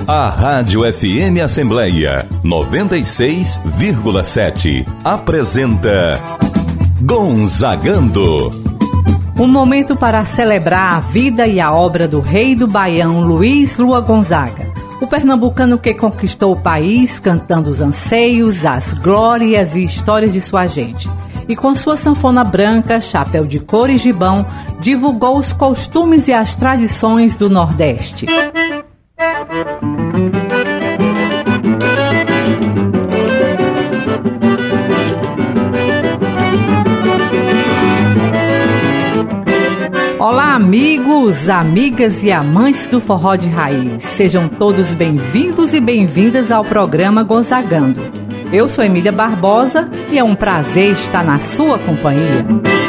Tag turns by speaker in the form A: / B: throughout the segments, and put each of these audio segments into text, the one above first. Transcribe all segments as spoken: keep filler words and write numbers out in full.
A: A Rádio F M Assembleia noventa e seis vírgula sete apresenta Gonzagando.
B: Um momento para celebrar a vida e a obra do rei do Baião, Luiz Lua Gonzaga. O pernambucano que conquistou o país cantando os anseios, as glórias e histórias de sua gente. E com sua sanfona branca, chapéu de couro e gibão, divulgou os costumes e as tradições do Nordeste. Olá, amigos, amigas e amantes do forró de raiz. Sejam todos bem-vindos e bem-vindas ao programa Gonzagando. Eu sou Emília Barbosa e é um prazer estar na sua companhia.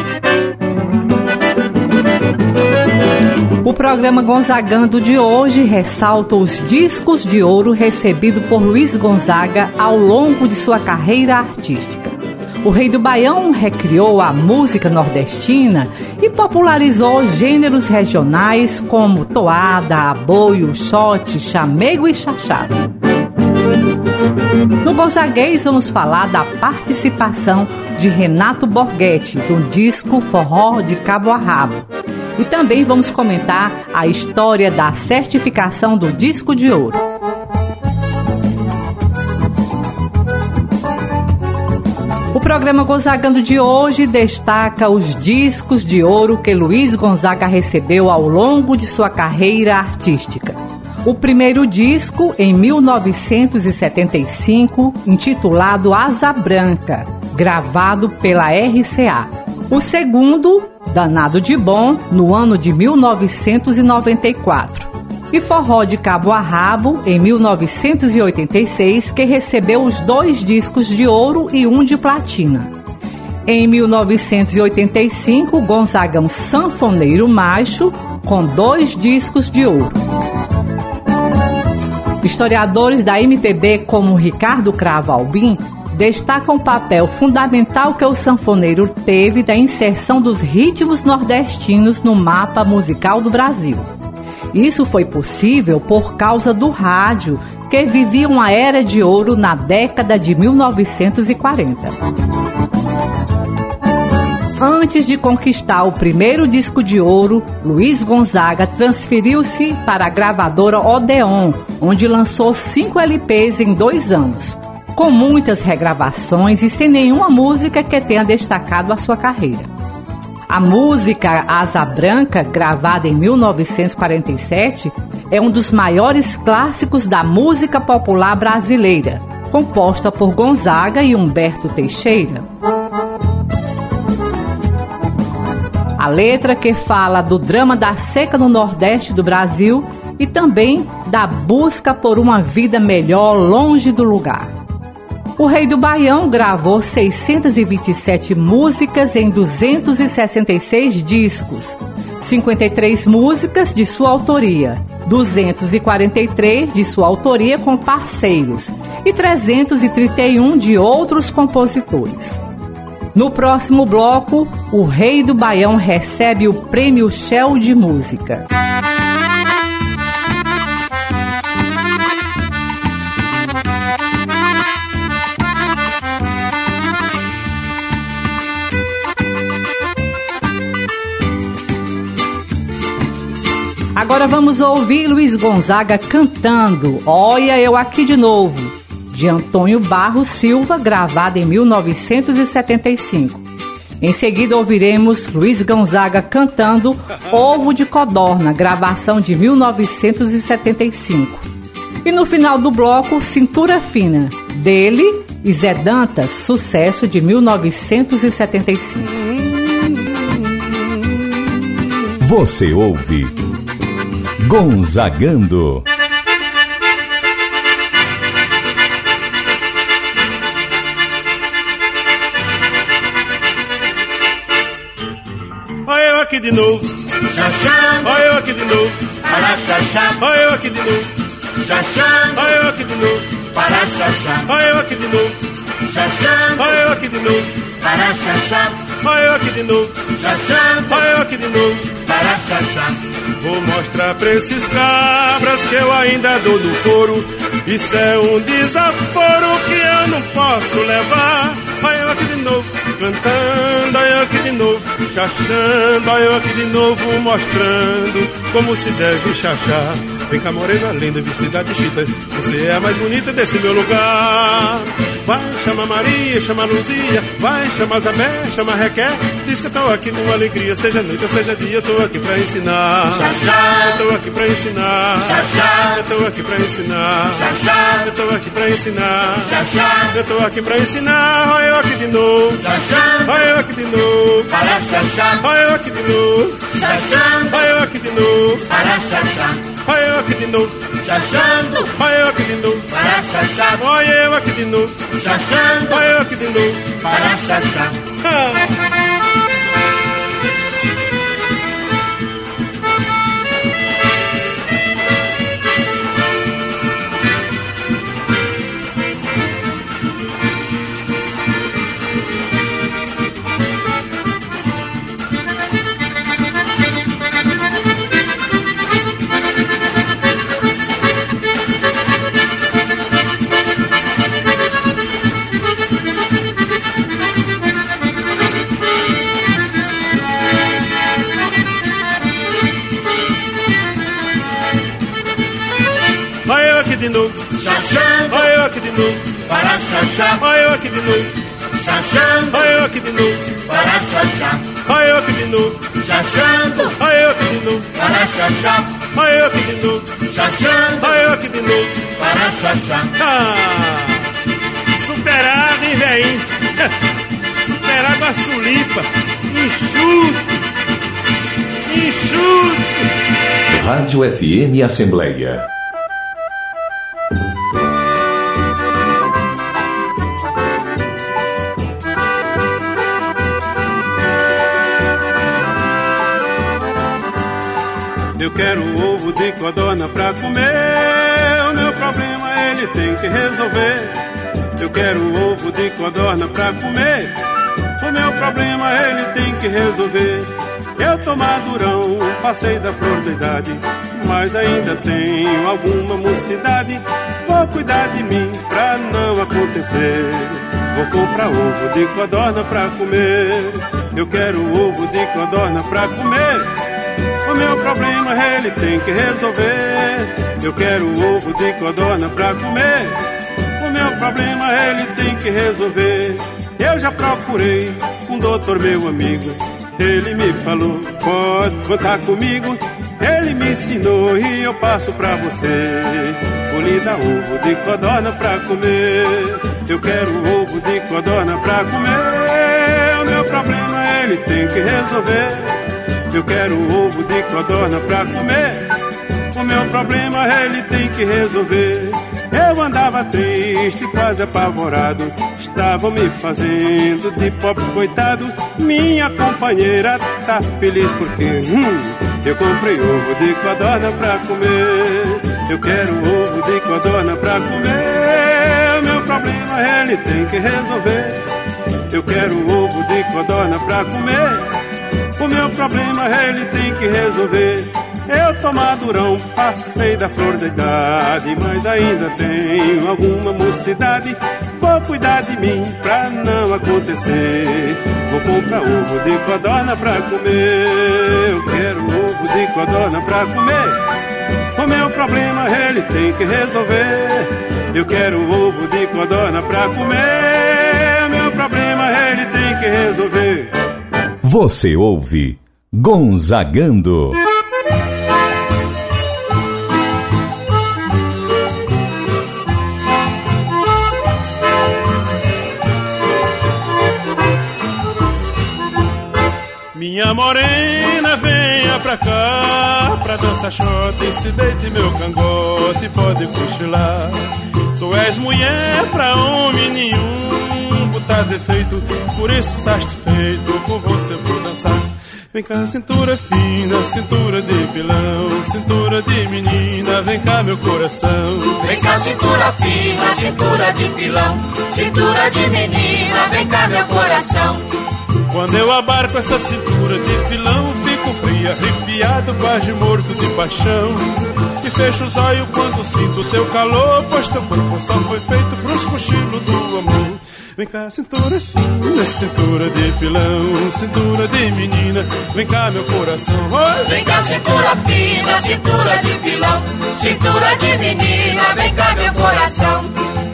B: O programa Gonzagando de hoje ressalta os discos de ouro recebidos por Luiz Gonzaga ao longo de sua carreira artística. O rei do Baião recriou a música nordestina e popularizou gêneros regionais como toada, aboio, xote, chamego e chachado. No Gonzaguês vamos falar da participação de Renato Borghetti do disco Forró de Cabo a Rabo. E também vamos comentar a história da certificação do disco de ouro. O programa Gonzagando de hoje destaca os discos de ouro que Luiz Gonzaga recebeu ao longo de sua carreira artística. O primeiro disco, em mil novecentos e setenta e cinco, intitulado Asa Branca, gravado pela R C A. O segundo, Danado de Bom, no ano de mil novecentos e noventa e quatro. E Forró de Cabo a Rabo, em mil novecentos e oitenta e seis, que recebeu os dois discos de ouro e um de platina. Em mil novecentos e oitenta e cinco, Gonzagão Sanfoneiro Macho, com dois discos de ouro. Historiadores da M P B como Ricardo Cravo Albim destacam o papel fundamental que o sanfoneiro teve da inserção dos ritmos nordestinos no mapa musical do Brasil. Isso foi possível por causa do rádio, que vivia uma era de ouro na década de mil novecentos e quarenta. Antes de conquistar o primeiro disco de ouro, Luiz Gonzaga transferiu-se para a gravadora Odeon, onde lançou cinco L Ps em dois anos, com muitas regravações e sem nenhuma música que tenha destacado a sua carreira. A música Asa Branca, gravada em mil novecentos e quarenta e sete, é um dos maiores clássicos da música popular brasileira, composta por Gonzaga e Humberto Teixeira. A letra que fala do drama da seca no Nordeste do Brasil e também da busca por uma vida melhor longe do lugar. O rei do Baião gravou seiscentas e vinte e sete músicas em duzentos e sessenta e seis discos, cinquenta e três músicas de sua autoria, duzentos e quarenta e três de sua autoria com parceiros e trezentos e trinta e um de outros compositores. No próximo bloco, o rei do Baião recebe o Prêmio Shell de Música. Agora vamos ouvir Luiz Gonzaga cantando Olha Eu Aqui de Novo, de Antônio Barros Silva, gravado em mil novecentos e setenta e cinco. Em seguida ouviremos Luiz Gonzaga cantando Ovo de Codorna, gravação de mil novecentos e setenta e cinco. E no final do bloco, Cintura Fina, dele e Zé Dantas, sucesso de mil novecentos e setenta e cinco.
A: Você ouve Gonzagando.
C: Olha eu aqui de novo,
D: Xaxá,
C: olha eu aqui de novo,
D: para Xaxá,
C: olha eu aqui de novo,
D: Xaxá,
C: olha eu aqui de novo,
D: para Xaxá,
C: olha eu aqui de novo,
D: Xaxá,
C: olha eu aqui de novo,
D: para Xaxá,
C: olha eu aqui de novo,
D: Xaxá,
C: olha eu aqui de novo,
D: para xaxá.
C: Vou mostrar pra esses cabras que eu ainda dou no couro. Isso é um desaforo que eu não posso levar. Olha eu aqui de novo, cantando, olha eu aqui de novo, chachando, olha eu aqui de novo, mostrando como se deve chachar. Vem cá, morena linda, vestida de chita, você é a mais bonita desse meu lugar. Vai, chama Maria, chama Luzia, vai, chama Zabé, chama Requer. Diz que eu tô aqui com alegria, seja noite ou seja dia, eu tô aqui pra ensinar.
D: Xaxá,
C: eu tô aqui pra ensinar.
D: Xaxá,
C: eu tô aqui pra ensinar.
D: Xaxá,
C: eu tô aqui pra ensinar.
D: Xaxá,
C: eu tô aqui pra ensinar. Olha eu aqui de novo,
D: xaxá,
C: olha eu aqui de novo,
D: para xaxá,
C: olha eu aqui de novo,
D: xaxando,
C: olha eu aqui de novo,
D: para xaxá,
C: olha eu aqui de novo,
D: xaxando,
C: olha eu aqui de novo,
D: para xaxá,
C: olha eu aqui de novo,
D: xaxando,
C: olha eu aqui de novo.
D: para xaxá.
C: Ah. De novo,
D: xaxando,
C: olha eu aqui de novo,
D: para xaxá,
C: olha eu aqui de novo,
D: xaxando,
C: olha eu aqui de novo,
D: para xaxá,
C: olha eu aqui de novo,
D: xaxando,
C: olha eu aqui de novo,
D: para xaxá,
C: olha eu aqui de novo,
D: xaxando,
C: olha eu aqui de novo,
D: para xaxá.
C: ah, superado, hein, velhinho, superado a sulipa, enxuto, enxuto.
A: Rádio F M Assembleia.
C: Eu quero ovo de codorna pra comer. O meu problema ele tem que resolver. Eu quero ovo de codorna pra comer. O meu problema ele tem que resolver. Eu tô madurão, passei da flor da idade, mas ainda tenho alguma mocidade. Vou cuidar de mim pra não acontecer. Vou comprar ovo de codorna pra comer. Eu quero ovo de codorna pra comer. O meu problema ele tem que resolver. Eu quero ovo de codorna pra comer. O meu problema ele tem que resolver. Eu já procurei um doutor meu amigo. Ele me falou, pode contar comigo. Ele me ensinou e eu passo pra você. Vou lhe dar ovo de codorna pra comer. Eu quero ovo de codorna pra comer. O meu problema ele tem que resolver. Eu quero ovo de codorna pra comer. O meu problema ele tem que resolver. Eu andava triste, quase apavorado. Estavam me fazendo de pobre coitado. Minha companheira tá feliz porque hum, eu comprei ovo de codorna pra comer. Eu quero ovo de codorna pra comer. O meu problema ele tem que resolver. Eu quero ovo de codorna pra comer. O meu problema ele tem que resolver. Eu tô madurão, passei da flor da idade, mas ainda tenho alguma mocidade. Vou cuidar de mim pra não acontecer. Vou comprar ovo de codorna pra comer. Eu quero ovo de codorna pra comer. O meu problema ele tem que resolver. Eu quero ovo de codorna pra comer. O meu problema ele tem que resolver.
A: Você ouve Gonzagando.
C: Minha morena, venha pra cá, pra dançar xota e se deite meu cangote, pode cochilar. Tu és mulher pra homem nenhum, botar defeito, por isso saste feito, com você vou dançar. Vem cá, cintura fina, cintura de pilão, cintura de menina, vem cá meu coração.
D: Vem cá, cintura fina, cintura de pilão, cintura de menina, vem cá meu coração.
C: Quando eu abarco essa cintura de pilão, fico frio, arrepiado, quase morto de paixão. E fecho os olhos quando sinto teu calor, pois teu corpo só foi feito pros cochilos do amor. Vem cá, cintura fina, cintura de pilão, cintura de menina, vem cá meu coração. Oi!
D: Vem cá, cintura fina, cintura de pilão, cintura de menina, vem cá meu coração.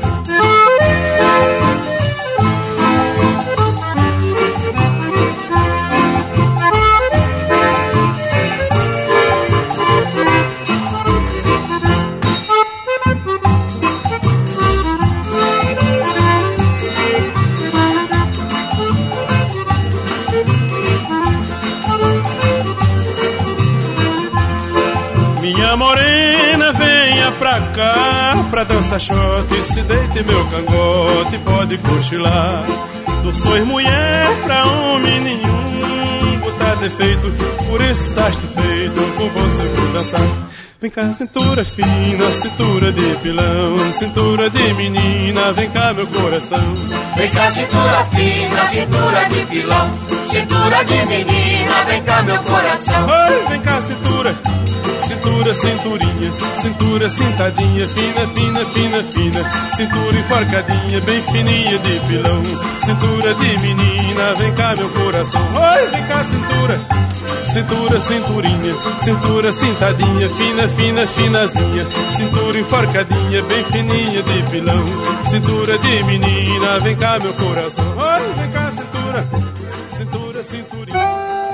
C: Minha morena, venha pra cá, pra dançar shot, se deite meu cangote, pode cochilar. Tu sois mulher pra homem nenhum, botar defeito, por isso estás-te feito, com você vou dançar. Vem cá, cintura fina, cintura de pilão, cintura de menina, vem cá meu coração.
D: Vem cá, cintura fina, cintura de pilão, cintura de menina, vem cá meu coração.
C: Oi, vem cá, cintura, cintura, cinturinha, cintura cintadinha, fina, fina, fina, fina, cintura enforcadinha, bem fininha de pilão, cintura de menina, vem cá meu coração. Oi, vem cá, cintura, cintura, cinturinha, cintura cintadinha, fina, fina, finazinha, cintura enforcadinha, bem fininha de pilão, cintura de menina, vem cá meu coração. Oi, vem cá, cintura, cintura, cinturinha.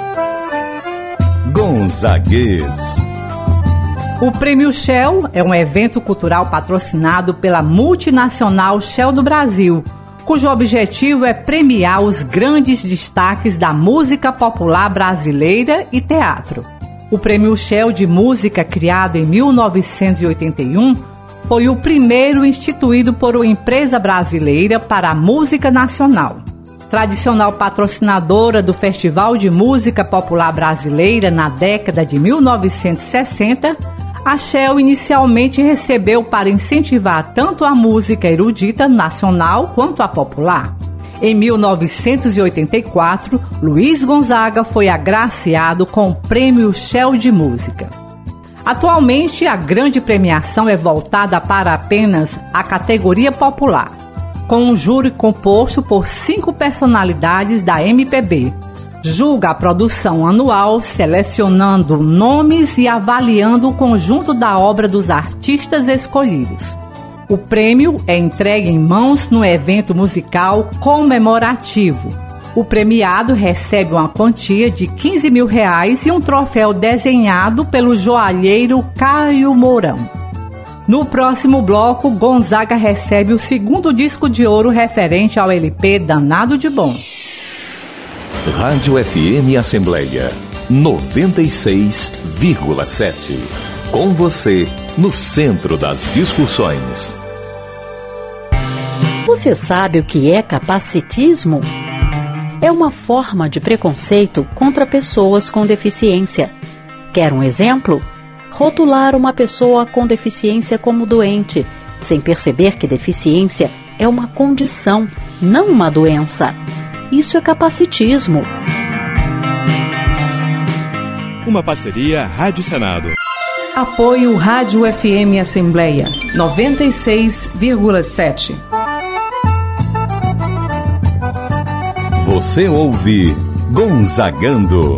A: Gonzaguês.
B: O Prêmio Shell é um evento cultural patrocinado pela multinacional Shell do Brasil, cujo objetivo é premiar os grandes destaques da música popular brasileira e teatro. O Prêmio Shell de Música, criado em mil novecentos e oitenta e um, foi o primeiro instituído por uma empresa brasileira para a música nacional. Tradicional patrocinadora do Festival de Música Popular Brasileira na década de mil novecentos e sessenta, a Shell inicialmente recebeu para incentivar tanto a música erudita nacional quanto a popular. Em mil novecentos e oitenta e quatro, Luiz Gonzaga foi agraciado com o Prêmio Shell de Música. Atualmente, a grande premiação é voltada para apenas a categoria popular, com um júri composto por cinco personalidades da M P B. Julga a produção anual, selecionando nomes e avaliando o conjunto da obra dos artistas escolhidos. O prêmio é entregue em mãos no evento musical comemorativo. O premiado recebe uma quantia de quinze mil reais e um troféu desenhado pelo joalheiro Caio Mourão. No próximo bloco, Gonzaga recebe o segundo disco de ouro referente ao L P Danado de Bom.
A: Rádio F M Assembleia noventa e seis vírgula sete. Com você, no centro das discussões.
E: Você sabe o que é capacitismo? É uma forma de preconceito contra pessoas com deficiência. Quer um exemplo? Rotular uma pessoa com deficiência como doente, sem perceber que deficiência é uma condição, não uma doença. Isso é capacitismo.
F: Uma parceria Rádio Senado.
G: Apoio Rádio F M Assembleia noventa e seis vírgula sete.
A: Você ouve Gonzagando.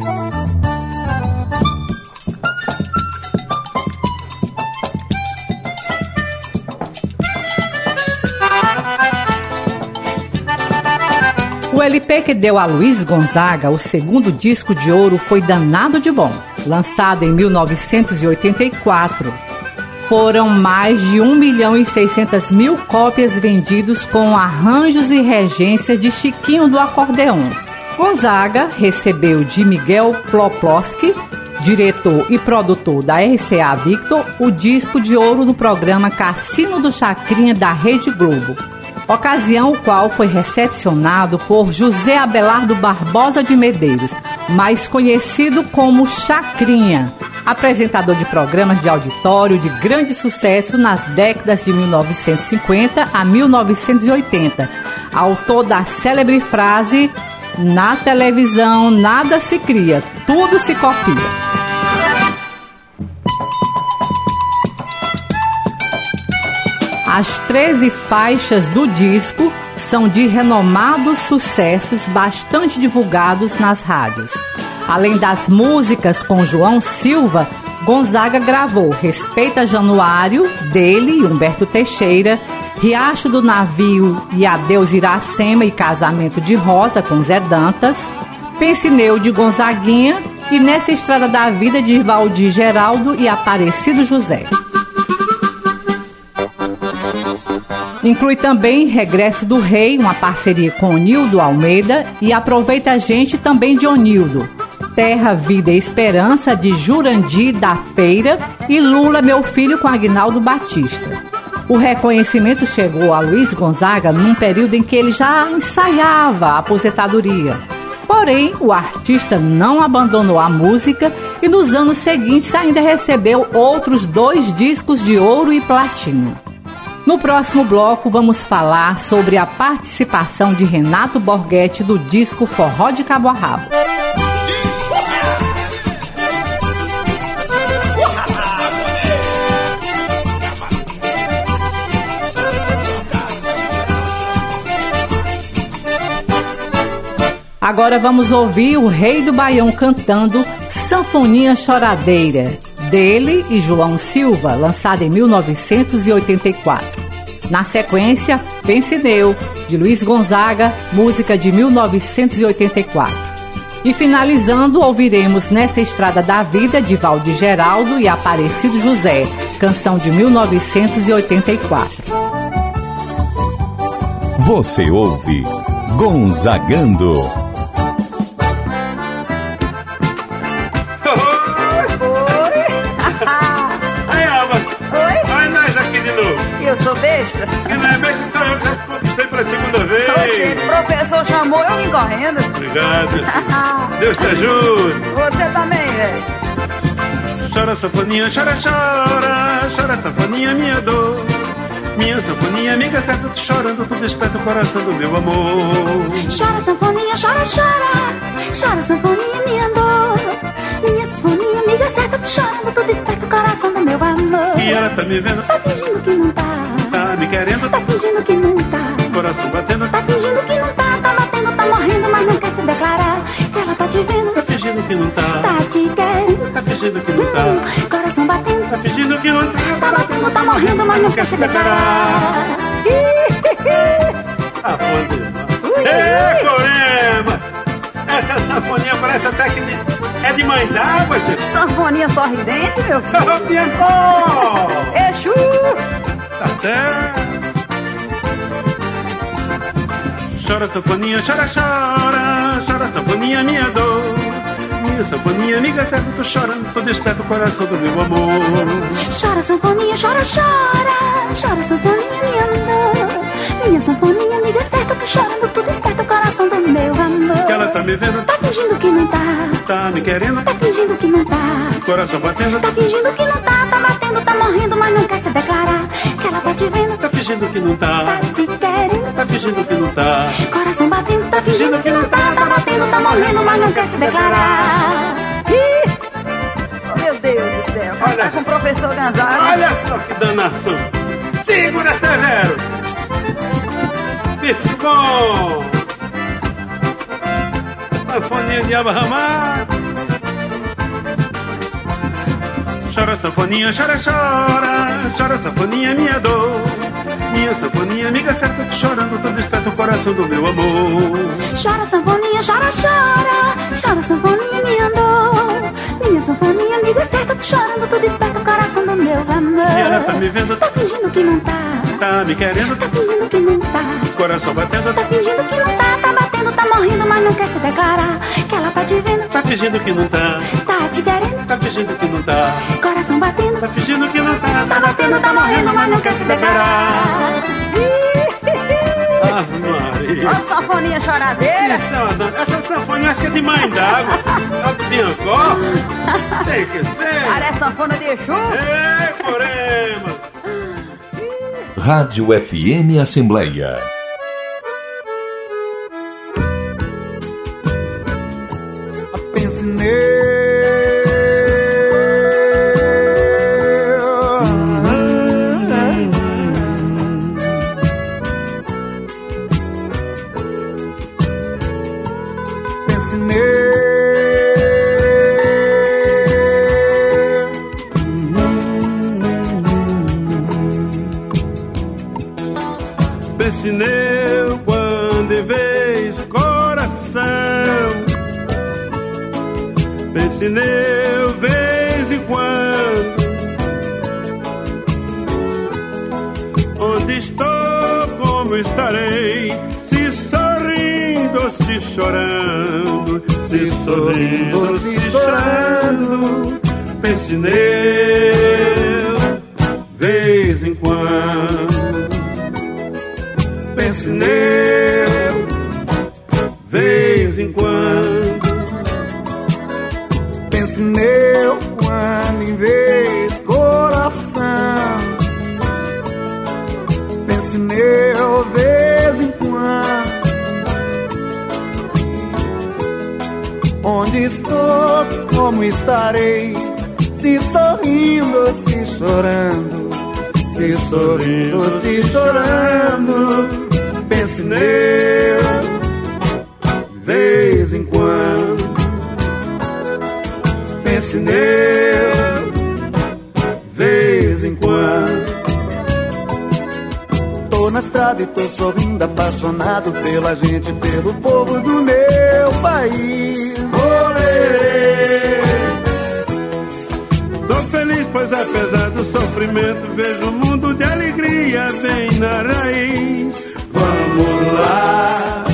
B: O L P que deu a Luiz Gonzaga o segundo disco de ouro foi Danado de Bom, lançado em mil novecentos e oitenta e quatro. Foram mais de um milhão e seiscentas mil cópias vendidas com arranjos e regência de Chiquinho do Acordeon. Gonzaga recebeu de Miguel Ploploski, diretor e produtor da R C A Victor, o disco de ouro no programa Cassino do Chacrinha da Rede Globo. Ocasião o qual foi recepcionado por José Abelardo Barbosa de Medeiros, mais conhecido como Chacrinha, apresentador de programas de auditório de grande sucesso nas décadas de mil novecentos e cinquenta a mil novecentos e oitenta, autor da célebre frase Na televisão nada se cria, tudo se copia. As treze faixas do disco são de renomados sucessos bastante divulgados nas rádios. Além das músicas com João Silva, Gonzaga gravou Respeita Januário, dele e Humberto Teixeira, Riacho do Navio e Adeus Iracema e Casamento de Rosa com Zé Dantas, Pensineu de Gonzaguinha e Nessa Estrada da Vida de Valdir Geraldo e Aparecido José. Inclui também Regresso do Rei, uma parceria com Onildo Almeida, e Aproveita a Gente, também de Onildo. Terra, Vida e Esperança, de Jurandir da Feira, e Lula, Meu Filho, com Aguinaldo Batista. O reconhecimento chegou a Luiz Gonzaga num período em que ele já ensaiava a aposentadoria. Porém, o artista não abandonou a música e nos anos seguintes ainda recebeu outros dois discos de ouro e platino. No próximo bloco, vamos falar sobre a participação de Renato Borghetti do disco Forró de Cabo a Rabo. Agora vamos ouvir o Rei do Baião cantando Sanfoninha Choradeira, dele e João Silva, lançado em mil novecentos e oitenta e quatro. Na sequência, Pensineu, de Luiz Gonzaga, música de mil novecentos e oitenta e quatro. E finalizando, ouviremos Nessa Estrada da Vida, de Valdir Geraldo e Aparecido José, canção de mil novecentos e oitenta e quatro.
A: Você ouve Gonzagando.
H: Eu sou besta?
C: Que não é besta, só eu já conquistei pela segunda vez.
H: Oxe, o professor chamou, eu vim correndo.
C: Obrigado. Deus te ajude.
H: Você também, velho.
C: Chora, sanfoninha, chora, chora. Chora, sanfoninha, minha dor. Minha sanfoninha, amiga certa, tu chorando, tu desperta o coração do meu amor.
I: Chora, sanfoninha, chora, chora. Chora, sanfoninha, minha dor. Minha sanfoninha, amiga certa, tu chorando, tu desperta o coração do meu amor.
C: E ela tá me vendo,
I: tá fingindo que não tá.
C: Tá me querendo,
I: tá fingindo que não tá.
C: Coração batendo,
I: tá fingindo que não tá. Tá batendo, tá morrendo, mas não quer se declarar. Ela tá te vendo,
C: tá fingindo que não tá.
I: Tá te querendo,
C: tá fingindo que não tá.
I: Hum, coração batendo,
C: tá fingindo que não tá.
I: Tá batendo, tá morrendo, mas não quer se declarar.
C: Ah, pô, Ê, Corema! Essa sanfoninha parece até que é de mãe d'água, gente.
H: Sanfoninha sorridente, meu filho.
C: Oh, Bianco!
H: Exu!
C: Tá certo. Chora, sanfoninha, chora, chora. Chora, sanfoninha, minha dor. Minha sanfoninha, amiga certa, tô chorando, tô desperta o coração do meu amor.
I: Chora, sanfoninha, chora, chora. Chora, sanfoninha, minha dor. Minha sanfoninha, amiga certa, tô chorando, tu desperta o coração do meu amor.
C: Que ela tá me vendo,
I: tá fingindo que não tá.
C: Tá me querendo,
I: tá fingindo que não tá.
C: Coração batendo,
I: tá fingindo que não tá. Tá batendo, tá morrendo, mas não quer se declarar. Que ela tá te vendo,
C: tá fingindo que não tá.
I: Tá te querendo,
C: tá fingindo que não tá.
I: Coração batendo, tá fingindo que não tá. Tá batendo, tá morrendo, mas não quer se declarar.
H: Oh, meu Deus do céu, olha, tá com o professor Gonzaga.
C: Olha só que danação. Segura, Severo. Bife bom. Sanfoninha de aba ramada. Chora, sanfoninha, chora, chora. Chora, sanfoninha, minha dor. Minha sanfoninha, amiga certa, tô chorando, tô desperta o coração do meu amor.
I: Chora, sanfoninha, chora, chora. Chora, sanfoninha, minha dor. Minha sanfoninha, amiga certa, tô chorando, tu desperta o coração do meu amor.
C: E ela tá me vendo,
I: tá fingindo que não tá.
C: Tá me querendo,
I: tá fingindo que não tá.
C: Coração batendo,
I: tá fingindo que não tá. Tá batendo, tá morrendo, mas não quer se declarar. Que ela tá te vendo,
C: tá fingindo que não tá.
I: Tá te querendo,
C: tá fingindo que não tá.
I: Coração batendo,
C: tá fingindo que não tá.
I: Tá batendo, tá morrendo, mas não quer se declarar.
C: Ave Maria.
H: Ó, sanfoninha choradeira.
C: Isso, essa sanfoninha acho que é de mãe d'água. É do Biancó. Tem que ser.
H: Parece sanfona de Exu.
C: Ê, Corema.
A: Rádio F M Assembleia.
J: Pense nele.
C: Pense nele quando em vez coração. Pense nele vez em quando. Onde estou, como estarei, se sorrindo ou se chorando, se sorrindo ou se chorando. Pense nele vez em quando. Pense nele vez em quando.
J: Pense nele quando em vez coração. Pense nele vez em quando. Onde estou, como estarei, se sorrindo ou se chorando, se sorrindo ou se chorando. Pense nele vez em quando. Pense nele vez em quando. Tô na estrada e tô sorrindo, apaixonado pela gente, pelo povo do meu país. Olê!
C: Tô feliz, pois apesar do sofrimento, vejo um mundo de alegria bem na raiz. Vamos lá!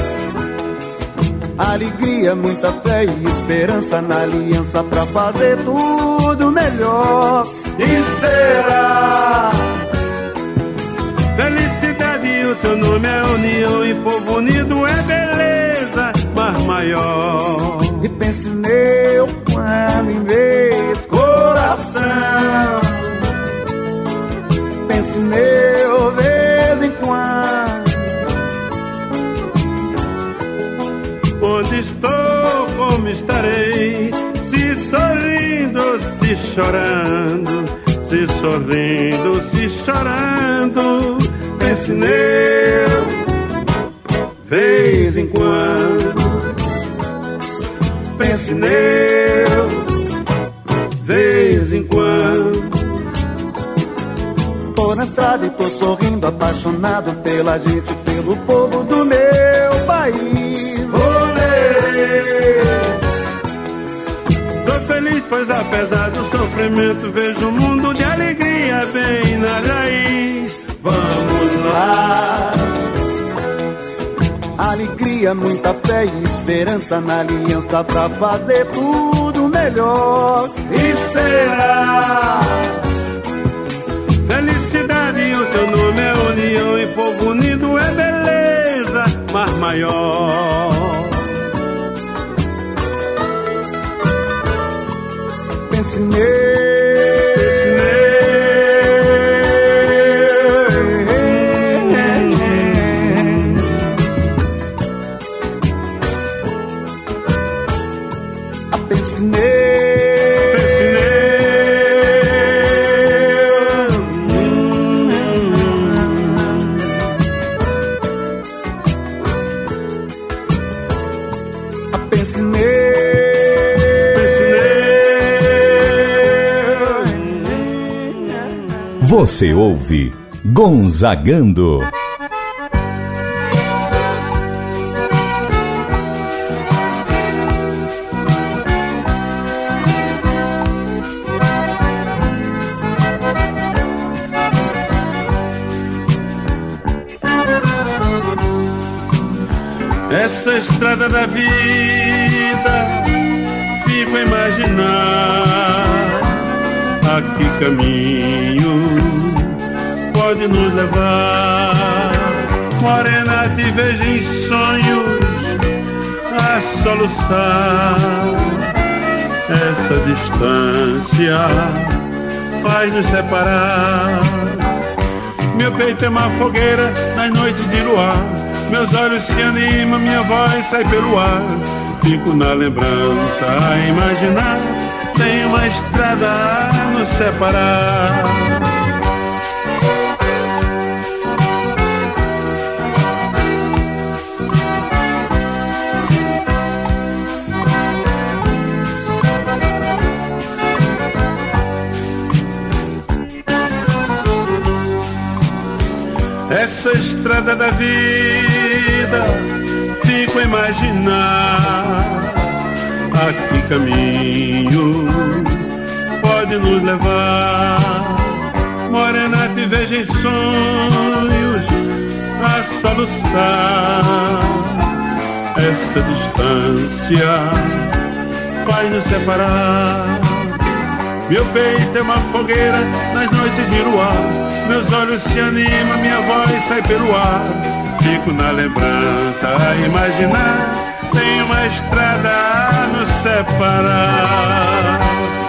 J: Alegria, muita fé e esperança na aliança pra fazer tudo melhor.
C: E será felicidade, o teu nome é união, e povo unido é beleza, mar maior.
J: E pense nele quando em vez coração. Pense nele vez em quando.
C: Onde estou, como estarei, se sorrindo, se chorando, se sorrindo, se chorando. Pense nele vez em quando. Pense nele vez em quando.
J: Tô na estrada e tô sorrindo, apaixonado pela gente, pelo povo do meu país.
C: Tô feliz, pois apesar do sofrimento, vejo um mundo de alegria bem na raiz. Vamos lá!
J: Alegria, muita fé e esperança na aliança pra fazer tudo melhor.
C: E será felicidade, o teu nome é união, e povo unido é beleza, mar maior.
J: Pense nele. Pense nele.
C: Pense nele.
J: Pense nele.
A: Você ouve Gonzagando.
C: Essa estrada da vida, fico a imaginar a que caminho pode nos levar. Morena, te vejo em sonhos a soluçar. Essa distância faz nos separar. Meu peito é uma fogueira nas noites de luar. Meus olhos se animam, minha voz sai pelo ar. Fico na lembrança a imaginar. Tem uma estrada a nos separar. Nessa estrada da vida fico a imaginar a que caminho pode nos levar. Morena, te vejo em sonhos a soluçar. Essa distância faz nos separar. Meu peito é uma fogueira nas noites de luar. Meus olhos se animam, minha voz sai pelo ar. Fico na lembrança a imaginar. Tem uma estrada a nos separar.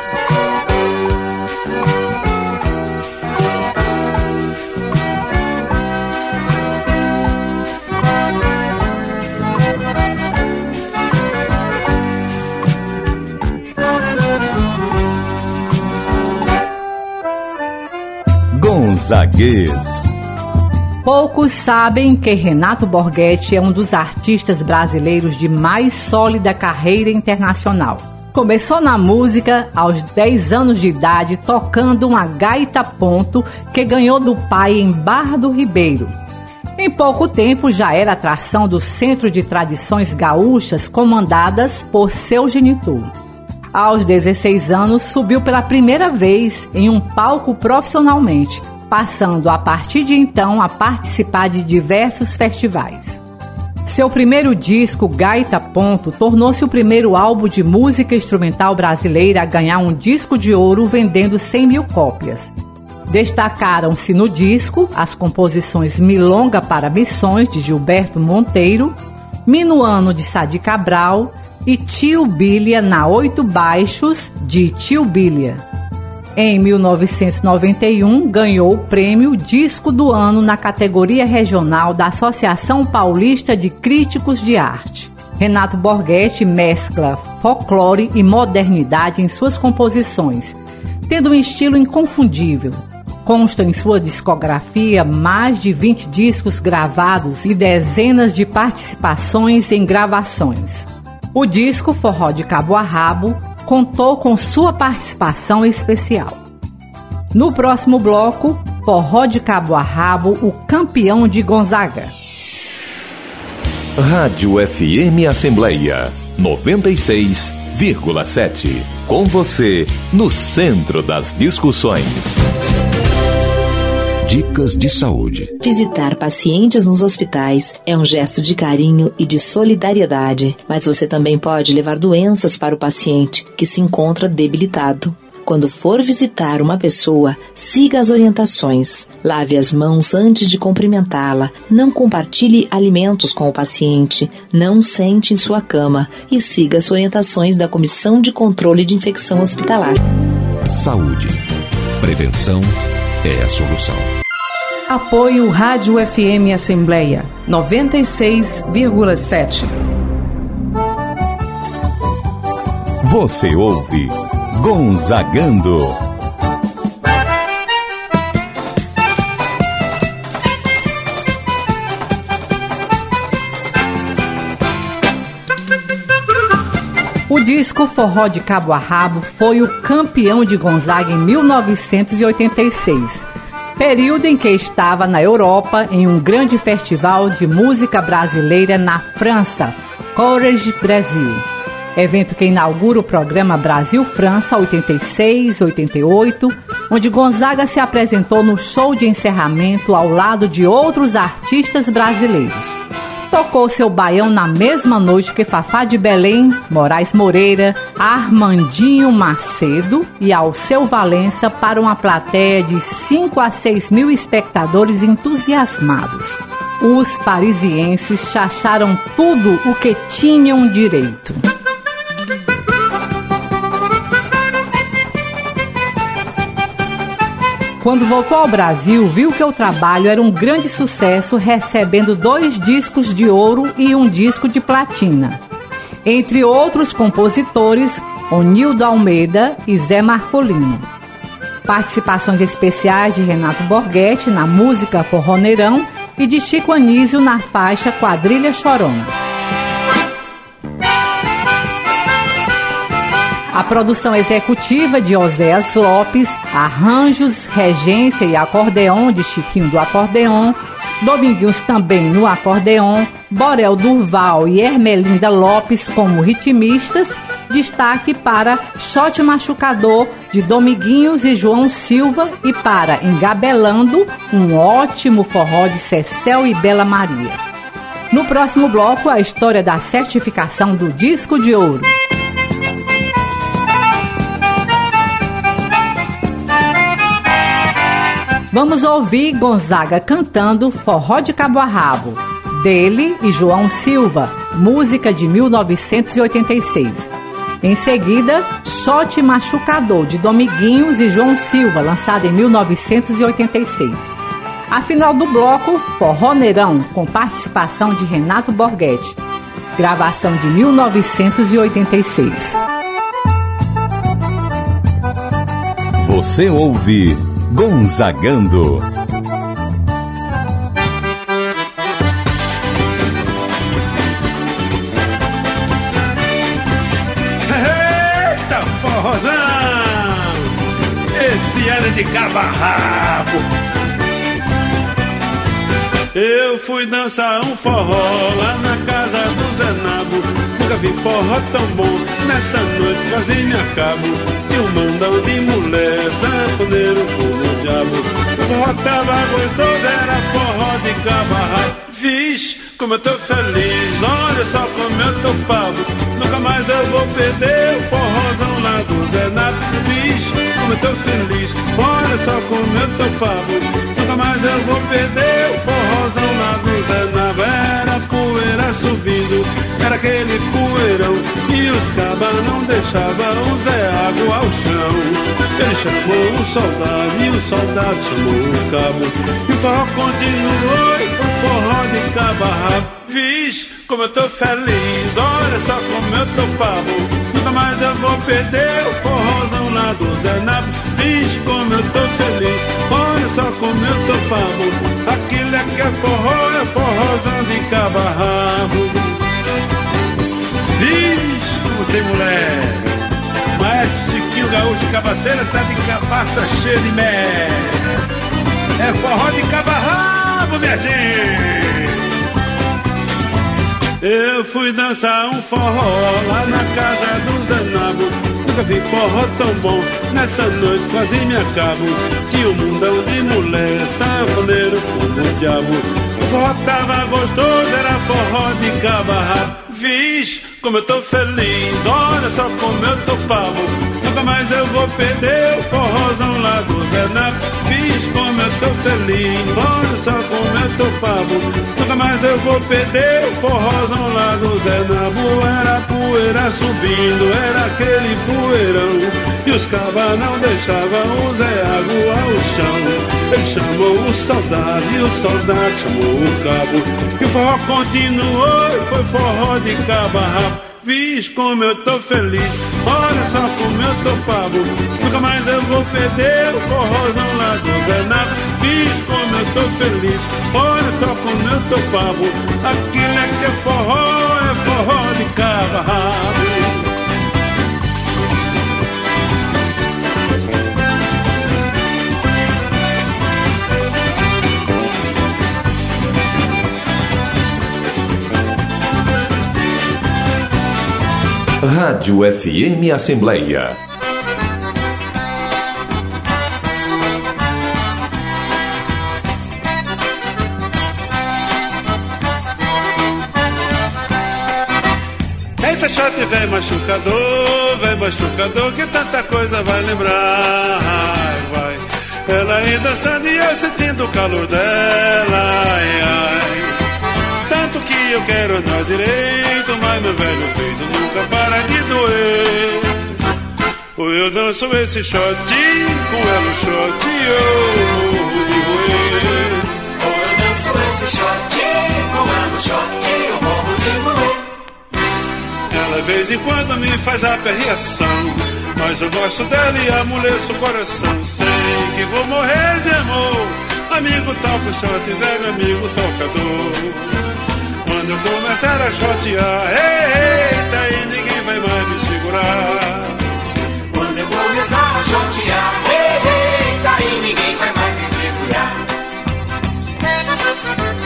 A: Gonzaguês.
B: Poucos sabem que Renato Borghetti é um dos artistas brasileiros de mais sólida carreira internacional. Começou na música aos dez anos de idade, tocando uma gaita ponto que ganhou do pai em Barra do Ribeiro. Em pouco tempo já era atração do Centro de Tradições Gaúchas, comandadas por seu genitor. Aos dezesseis anos, subiu pela primeira vez em um palco profissionalmente, passando a partir de então a participar de diversos festivais. Seu primeiro disco, Gaita Ponto, tornou-se o primeiro álbum de música instrumental brasileira a ganhar um disco de ouro vendendo cem mil cópias. Destacaram-se no disco as composições Milonga para Missões, de Gilberto Monteiro, Minuano, de Sadi Cabral, e Tio Bília na Oito Baixos, de Tio Bília. Em mil novecentos e noventa e um, ganhou o prêmio Disco do Ano na categoria regional da Associação Paulista de Críticos de Arte. Renato Borghetti mescla folclore e modernidade em suas composições, tendo um estilo inconfundível. Constam em sua discografia mais de vinte discos gravados e dezenas de participações em gravações. O disco Forró de Cabo a Rabo contou com sua participação especial. No próximo bloco, Forró de Cabo a Rabo, o campeão de Gonzaga.
A: Rádio F M Assembleia noventa e seis vírgula sete. Com você, no centro das discussões.
K: Dicas de saúde.
L: Visitar pacientes nos hospitais é um gesto de carinho e de solidariedade, mas você também pode levar doenças para o paciente, que se encontra debilitado. Quando for visitar uma pessoa, siga as orientações. Lave as mãos antes de cumprimentá-la. Não compartilhe alimentos com o paciente. Não sente em sua cama. E siga as orientações da Comissão de Controle de Infecção Hospitalar.
K: Saúde. Prevenção é a solução.
G: Apoio Rádio F M Assembleia noventa e seis vírgula sete.
A: Você ouve Gonzagando.
B: O disco Forró de Cabo a Rabo foi o campeão de Gonzaga em mil novecentos e oitenta e seis, período em que estava na Europa em um grande festival de música brasileira na França, Courage Brasil. Evento que inaugura o programa Brasil-França oitenta e seis, oitenta e oito, onde Gonzaga se apresentou no show de encerramento ao lado de outros artistas brasileiros. Tocou seu baião na mesma noite que Fafá de Belém, Moraes Moreira, Armandinho Macedo e Alceu Valença para uma plateia de cinco a seis mil espectadores entusiasmados. Os parisienses chacharam tudo o que tinham direito. Quando voltou ao Brasil, viu que o trabalho era um grande sucesso, recebendo dois discos de ouro e um disco de platina. Entre outros compositores, Onildo Almeida e Zé Marcolino. Participações especiais de Renato Borghetti na música Forroneirão e de Chico Anísio na faixa Quadrilha Chorona. A produção executiva de Oséias Lopes, arranjos, regência e acordeon de Chiquinho do Acordeon, Dominguinhos também no acordeon, Borel Durval e Ermelinda Lopes como ritmistas. Destaque para Shot Machucador de Dominguinhos e João Silva e para Engabelando, um ótimo forró de Cecel e Bela Maria. No próximo bloco, a história da certificação do disco de ouro. Vamos ouvir Gonzaga cantando Forró de Cabo a Rabo, dele e João Silva, música de mil novecentos e oitenta e seis. Em seguida, Shot Machucador, de Dominguinhos e João Silva, lançado em mil novecentos e oitenta e seis. A final do bloco, Forró Neirão, com participação de Renato Borghetti, gravação de mil novecentos e oitenta e seis.
A: Você ouve Gonzagando.
C: De cabo a rabo. Eu fui dançar um forró lá na casa do Zé Nabo. Nunca vi forró tão bom, nessa noite quase me acabo. E um mandão de mulher, sanfoneiro como o diabo. O forró tava gostoso, era forró de cabo a rabo. Vixe, como eu tô feliz, olha só como eu tô pavo. Nunca mais eu vou perder o forrozão lá do Zé Nabo. Vixe, como eu tô feliz, olha só como eu tô pavo. Nunca mais eu vou perder o forrozão lá do Zé Nabo. Era poeira subindo, era aquele poeirão, e os cabas não deixavam o Zé Água ao chão. Ele chamou o soldado e o soldado chamou o cabo, e o forró continuou e foi forró de cabo a rabo. Vixe, como eu tô feliz, olha só como eu tô pavo. Nunca mais eu vou perder o forrozão lá do Zé Nabo. Vixe, como eu tô feliz, olha só como eu tô pavo. Aquilo é que é forró, é forrozão de cabo a rabo. Vixe, como tem mulher. Maestro Chiquinho Gaúcho de Cabaceira tá de cabaça cheia de mé. É forró de cabo a rabo, minha gente. Eu fui dançar um forró lá na casa do Zé Nabo. Nunca vi forró tão bom, nessa noite quase me acabo. Tinha um mundão de mulher, sanfoneiro como o diabo. O forró tava gostoso, era forró de cabo a rabo. Vixe, como eu tô feliz, olha só como eu tô pavo. Nunca mais eu vou perder o forrozão lá do Zé Nabo. Vixe, como eu tô feliz, olha só como eu tô pavo. Nunca mais eu vou perder o forrozão lá do Zé Nabo. Era poeira subindo, era aquele poeirão, e os cabas não deixavam o Zé Água ao chão. Ele chamou o soldado e o soldado chamou o cabo, e o forró continuou e foi forró de cabo a rabo. Vixe, como eu tô feliz, olha só como eu tô pavo. Nunca mais eu vou perder o forrozão lá do Zé Nabo. Vixe, como eu tô feliz, olha só como eu tô pavo. Aquilo é que é forró, é forró de cabo a rabo.
A: Rádio F M Assembleia.
C: Eita, shot, vem machucador, vem machucador, que tanta coisa vai lembrar. Ai, vai, ela aí dançando e eu sentindo o calor dela. Ai, ai. Tanto que eu quero andar direito, mas meu velho peito nunca para de doer. Ou eu danço esse shot, com ela o shot, eu morro de roer.
D: Ou eu danço esse shot, com ela o shot, eu morro de roer.
C: Ela de vez em quando me faz a perreação, mas eu gosto dela e amoleço o coração. Sei que vou morrer de amor, amigo toca o shot, velho amigo tocador. Quando eu começar a shotear, eita, aí ninguém vai mais me segurar.
D: Quando eu começar a shotear, eita, aí ninguém vai mais me segurar.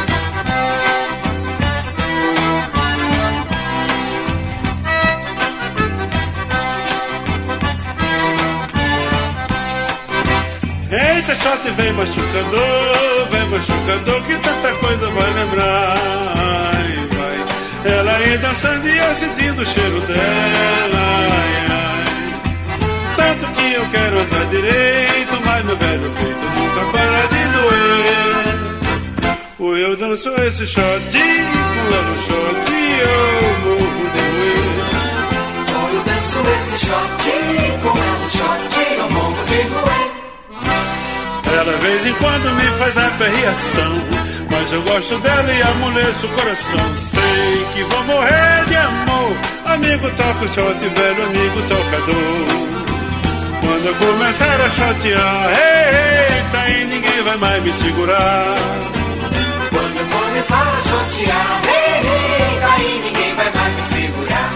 C: Esse shot vem machucador, vem machucador, que tanta coisa vai lembrar. Ai, vai. Ela aí dançando e eu sentindo o cheiro dela. Ai, ai. Tanto que eu quero andar direito, mas meu velho peito nunca para de doer. Ou eu danço esse shot, com ela no shot, eu morro de doer.
D: Ou eu danço esse shot, com ela no shot, eu morro de doer.
C: Ela de vez em quando me faz até reação, mas eu gosto dela e amoleço o coração. Sei que vou morrer de amor. Amigo toca o shot, velho amigo tocador. Quando eu começar a chotear, eita, aí ninguém vai mais me segurar.
D: Quando eu começar a chotear, eita, aí ninguém vai mais me segurar.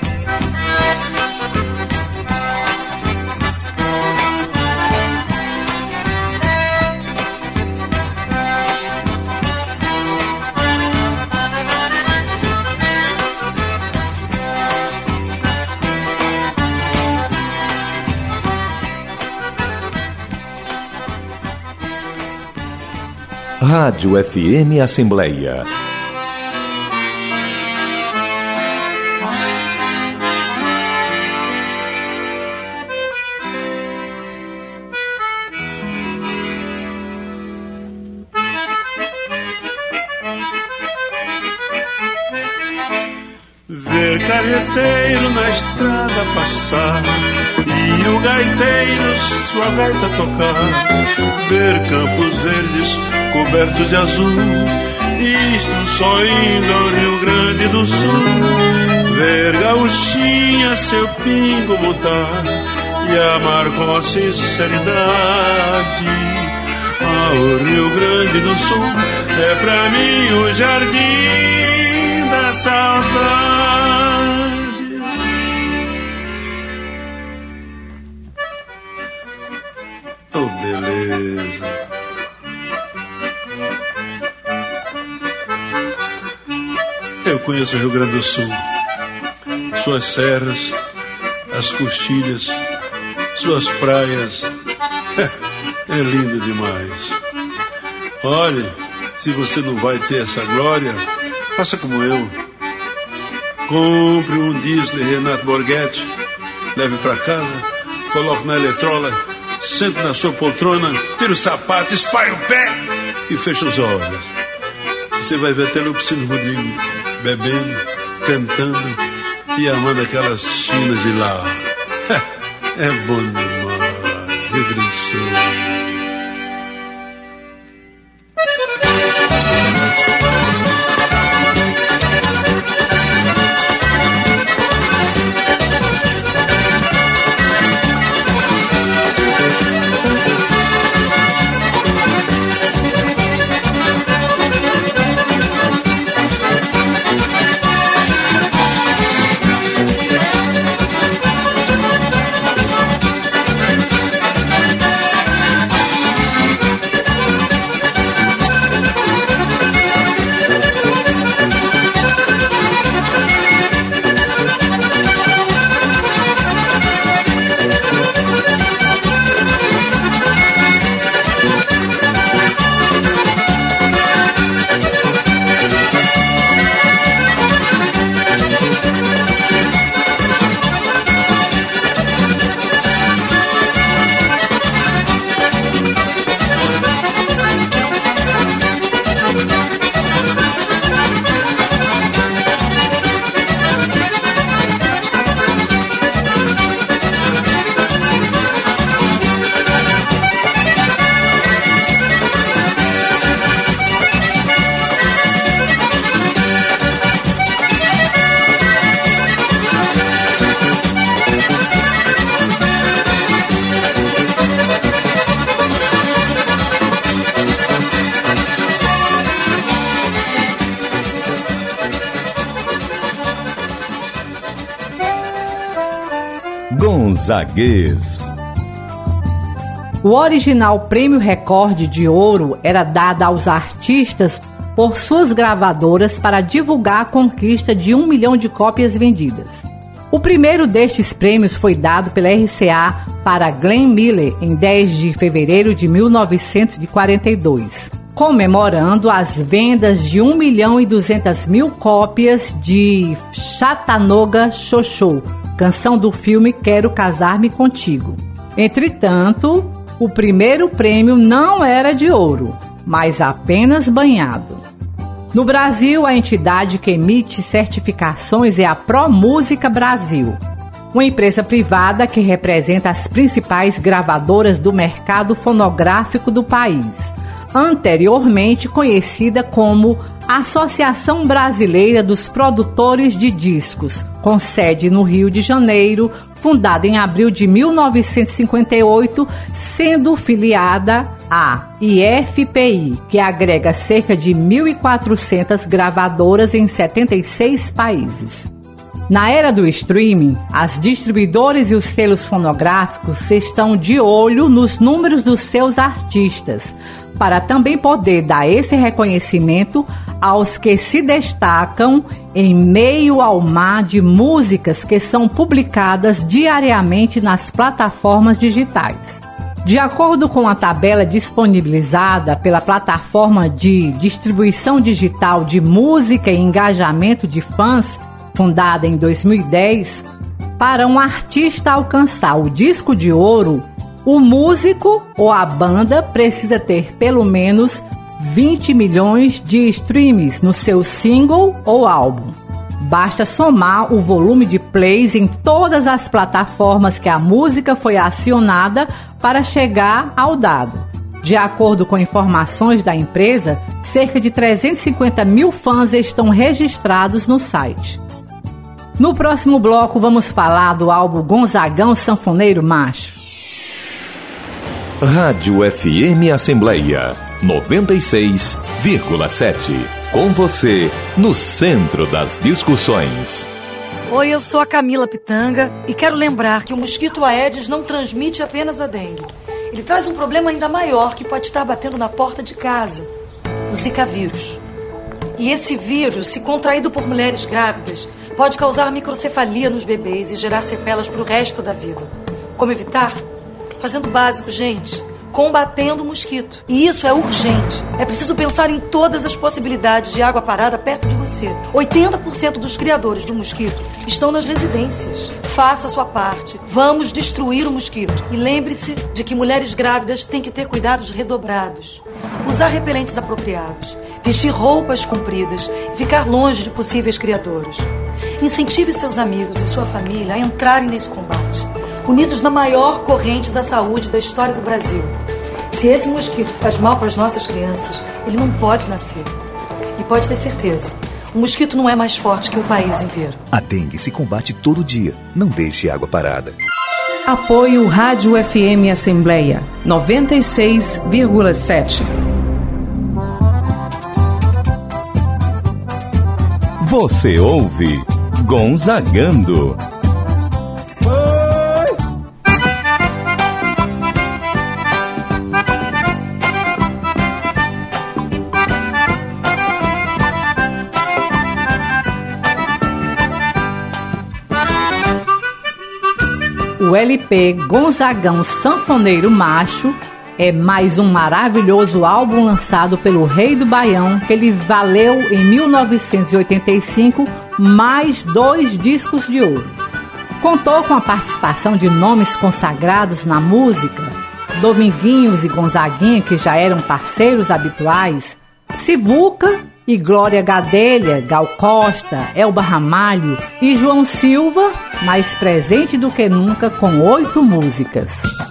A: Rádio F M Assembleia.
C: Ver carreteiro na estrada passar e o gaiteiro sua gaita tocar. Ver campos verdes cobertos de azul, isto só indo ao Rio Grande do Sul. Ver gauchinha seu pingo montar e amar com a sinceridade. Ah, o Rio Grande do Sul é pra mim o jardim da saudade. Oh, beleza. Eu conheço o Rio Grande do Sul, suas serras, as coxilhas, suas praias. É lindo demais. Olhe, se você não vai ter essa glória, faça como eu. Compre um disco de Renato Borghetti, leve para casa, coloque na eletrola, sente na sua poltrona, tira o sapato, espalha o pé e fecha os olhos. Você vai ver até Lupicínio Rodrigues bebendo, cantando e amando aquelas chinas de lá. É bom demais, Rio Grande do Sul.
A: Gonzaguês.
B: O original Prêmio Record de Ouro era dado aos artistas por suas gravadoras para divulgar a conquista de um milhão de cópias vendidas. O primeiro destes prêmios foi dado pela R C A para Glenn Miller em dez de fevereiro de mil novecentos e quarenta e dois, comemorando as vendas de um milhão e duzentas mil cópias de Chattanooga Xoxô, canção do filme Quero Casar-me Contigo. Entretanto, o primeiro prêmio não era de ouro, mas apenas banhado. No Brasil, a entidade que emite certificações é a ProMúsica Brasil, uma empresa privada que representa as principais gravadoras do mercado fonográfico do país, anteriormente conhecida como Associação Brasileira dos Produtores de Discos, com sede no Rio de Janeiro, fundada em abril de mil novecentos e cinquenta e oito, sendo filiada à I F P I, que agrega cerca de mil e quatrocentas gravadoras em setenta e seis países. Na era do streaming, as distribuidoras e os selos fonográficos estão de olho nos números dos seus artistas, para também poder dar esse reconhecimento aos que se destacam em meio ao mar de músicas que são publicadas diariamente nas plataformas digitais. De acordo com a tabela disponibilizada pela plataforma de distribuição digital de música e engajamento de fãs, fundada em dois mil e dez, para um artista alcançar o disco de ouro, o músico ou a banda precisa ter pelo menos vinte milhões de streams no seu single ou álbum. Basta somar o volume de plays em todas as plataformas que a música foi acionada para chegar ao dado. De acordo com informações da empresa, cerca de trezentos e cinquenta mil fãs estão registrados no site. No próximo bloco, vamos falar do álbum Gonzagão Sanfoneiro Macho.
A: Rádio F M Assembleia noventa e seis vírgula sete. Com você, no centro das discussões.
M: Oi, eu sou a Camila Pitanga e quero lembrar que o mosquito Aedes não transmite apenas a dengue. Ele traz um problema ainda maior que pode estar batendo na porta de casa: o Zika vírus. E esse vírus, se contraído por mulheres grávidas, pode causar microcefalia nos bebês e gerar sequelas para o resto da vida. Como evitar? Fazendo o básico, gente. Combatendo o mosquito. E isso é urgente. É preciso pensar em todas as possibilidades de água parada perto de você. oitenta por cento dos criadores do mosquito estão nas residências. Faça a sua parte. Vamos destruir o mosquito. E lembre-se de que mulheres grávidas têm que ter cuidados redobrados. Usar repelentes apropriados. Vestir roupas compridas e ficar longe de possíveis criadouros. Incentive seus amigos e sua família a entrarem nesse combate, unidos na maior corrente da saúde da história do Brasil. Se esse mosquito faz mal para as nossas crianças, ele não pode nascer. E pode ter certeza, o mosquito não é mais forte que o país inteiro.
N: A dengue se combate todo dia. Não deixe água parada.
G: Apoio Rádio F M Assembleia noventa e seis vírgula sete.
A: Você ouve Gonzagando.
B: O L P Gonzagão Sanfoneiro Macho é mais um maravilhoso álbum lançado pelo Rei do Baião, que lhe valeu em mil novecentos e oitenta e cinco mais dois discos de ouro. Contou com a participação de nomes consagrados na música: Dominguinhos e Gonzaguinha, que já eram parceiros habituais, Sivuca e Glória Gadelha, Gal Costa, Elba Ramalho e João Silva, mais presente do que nunca com oito músicas.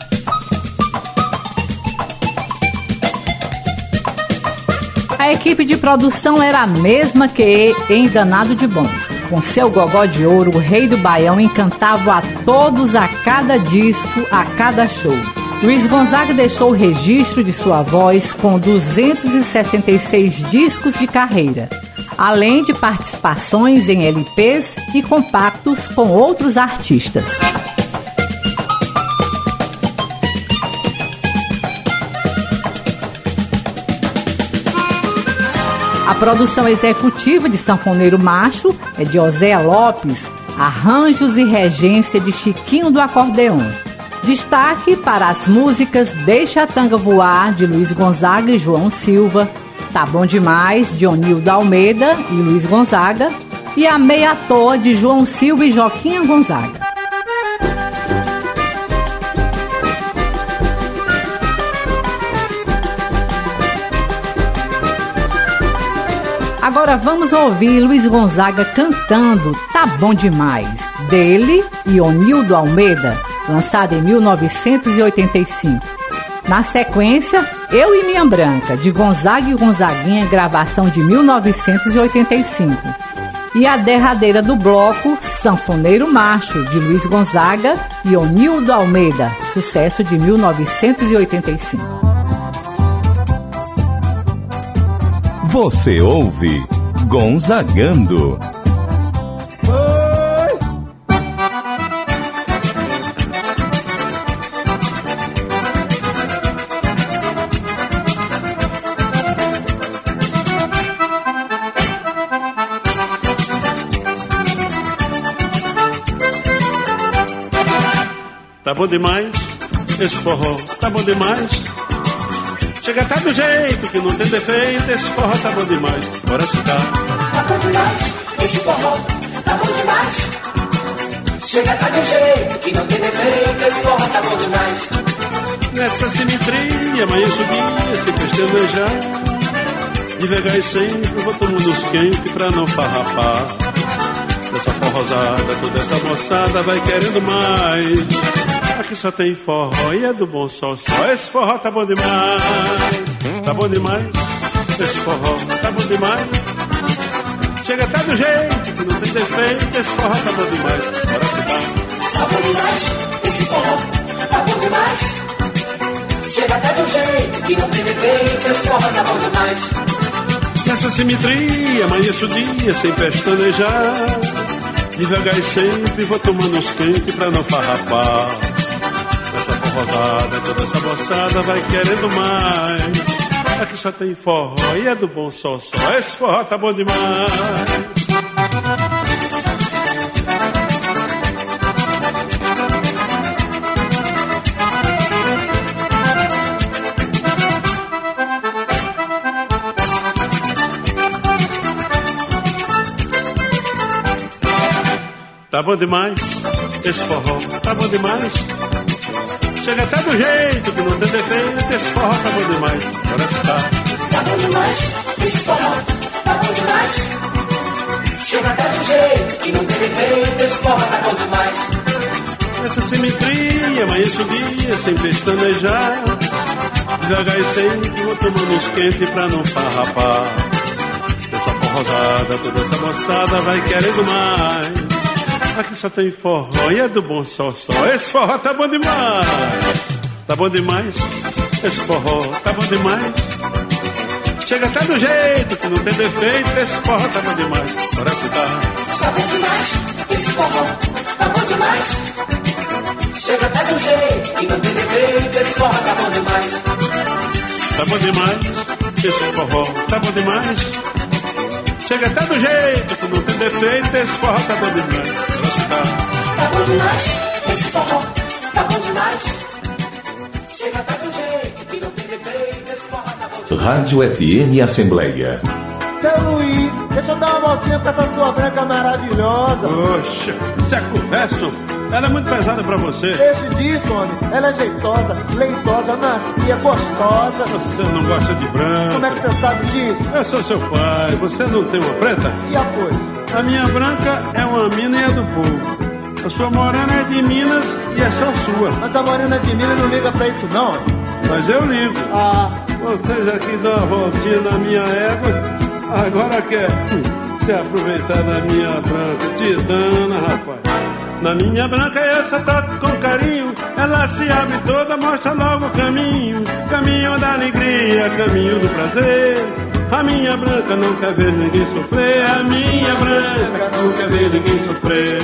B: A equipe de produção era a mesma que em Danado de Bom. Com seu gogó de ouro, o Rei do Baião encantava a todos a cada disco, a cada show. Luiz Gonzaga deixou o registro de sua voz com duzentos e sessenta e seis discos de carreira, além de participações em L Ps e compactos com outros artistas. A produção executiva de Sanfoneiro Macho é de Oséia Lopes, arranjos e regência de Chiquinho do Acordeon. Destaque para as músicas Deixa a Tanga Voar, de Luiz Gonzaga e João Silva, Tá Bom Demais, de Onildo Almeida e Luiz Gonzaga, e A Meia Toa, de João Silva e Joquinha Gonzaga. Agora vamos ouvir Luiz Gonzaga cantando Tá Bom Demais, dele e Onildo Almeida, lançado em mil novecentos e oitenta e cinco. Na sequência, Eu e Minha Branca, de Gonzaga e Gonzaguinha, gravação de mil novecentos e oitenta e cinco. E a derradeira do bloco, Sanfoneiro Macho, de Luiz Gonzaga e Onildo Almeida, sucesso de mil novecentos e oitenta e cinco.
A: Você ouve Gonzagando.
C: Tá bom demais, esse forró tá bom demais. Chega tá do jeito que não tem defeito, esse forró tá bom demais. Bora se dá.
D: Tá bom demais, esse forró tá bom demais. Chega tá de um jeito que não tem defeito, esse forró tá bom demais.
C: Nessa simetria, amanhã subia, sem pestanejar. Devagar e sempre, vou tomando uns quentes pra não farrapar. Dessa forrosada, toda essa moçada vai querendo mais. Aqui só tem forró e é do bom só, só. Esse forró tá bom demais, tá bom demais. Esse forró tá bom demais. Chega até do jeito que não tem defeito, esse forró tá bom demais. Bora se dar.
D: Tá bom demais, esse forró tá bom demais. Chega até do jeito que não tem defeito, esse forró tá bom demais.
C: Nessa simetria, amanheço o dia sem pestanejar. Devagar e sempre vou tomando uns quentes pra não farrapar. Essa forrosada, toda essa moçada vai querendo mais. Aqui só tem forró e é do bom só, só. Esse forró tá bom demais. Tá bom demais, esse forró tá bom demais. Chega até do jeito que não tem defeito, esse forró tá bom demais. Agora se tá.
D: Tá bom demais, esse forró tá bom demais. Chega até do jeito que não tem defeito, esse forró tá bom demais.
C: Essa simetria, amanheço o dia sem pestanejar. Devagar e sempre vou tomando uns quentes pra não farrapar. Essa forrosada, toda essa moçada vai querendo mais. Aqui só tem forró e é do bom só, só. Esse forró tá bom demais. Tá bom demais. Esse forró tá bom demais. Chega até do jeito que não tem defeito, esse forró tá bom demais. Bora se dar.
D: Tá bom demais. Esse forró tá bom demais. Chega até do jeito que não tem defeito, esse forró tá bom demais.
C: Tá bom demais. Esse forró tá bom demais. Chega até do jeito que não tem defeito, esse forró tá bom demais.
D: Tá bom demais, esse forró tá bom demais. Chega até do jeito que não tem defeito, esse forró tá bom demais.
A: Rádio F M Assembleia.
O: Seu Luiz, deixa eu dar uma voltinha com essa sua branca maravilhosa.
C: Poxa, isso é conversa? Ela é muito pesada pra você.
O: Deixe disso, homem. Ela é jeitosa, leitosa, macia, gostosa.
C: Você não gosta de branca.
O: Como é que você sabe disso?
C: Eu sou seu pai. Você não tem uma preta?
O: E a cor?
C: A minha branca é uma mina e é do povo. A sua morena é de Minas e é só sua.
O: Mas a morena de Minas não liga pra isso, não.
C: Mas eu ligo.
O: Ah.
C: Você já quis dar uma voltinha na minha égua, agora quer se aproveitar da minha branca. Te dana, rapaz. Na minha branca eu só toco com carinho. Ela se abre toda, mostra logo o caminho. Caminho da alegria, caminho do prazer. A minha branca não quer ver ninguém sofrer. A minha branca não quer ver ninguém sofrer.